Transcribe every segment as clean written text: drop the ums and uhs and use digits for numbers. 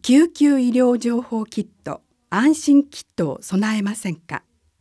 救急医療情報キット、安心キットを備えませんか？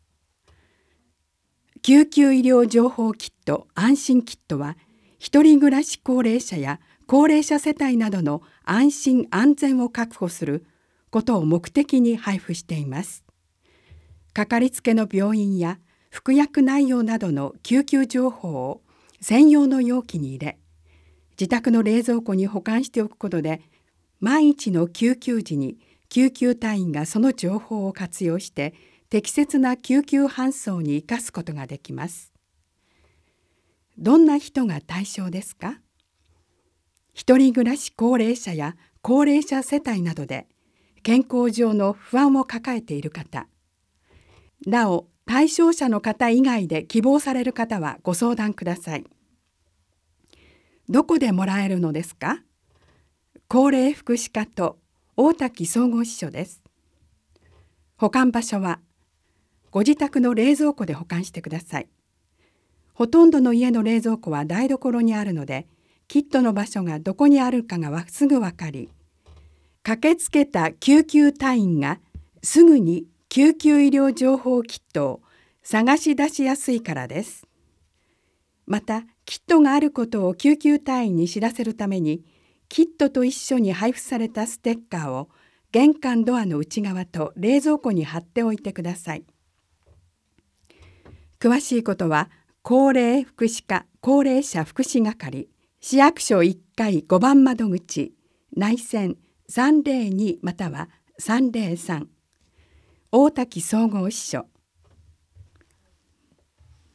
救急医療情報キット、安心キットは、一人暮らし高齢者や高齢者世帯などの安心安全を確保することを目的に配布しています。かかりつけの病院や服薬内容などの救急情報を専用の容器に入れ、自宅の冷蔵庫に保管しておくことで、万一の救急時に救急隊員がその情報を活用して適切な救急搬送に生かすことができます。どんな人が対象ですか？一人暮らし高齢者や高齢者世帯などで健康上の不安を抱えている方、なお対象者の方以外で希望される方はご相談ください。どこでもらえるのですか？高齢福祉課と大滝総合支所です。保管場所はご自宅の冷蔵庫で保管してください。ほとんどの家の冷蔵庫は台所にあるので、キットの場所がどこにあるかがすぐ分かり、駆けつけた救急隊員がすぐに救急医療情報キットを探し出しやすいからです。また、キットがあることを救急隊員に知らせるために、キットと一緒に配布されたステッカーを玄関ドアの内側と冷蔵庫に貼っておいてください。詳しいことは、高齢福祉課高齢者福祉係、市役所1階5番窓口、内線302または303、大滝総合支所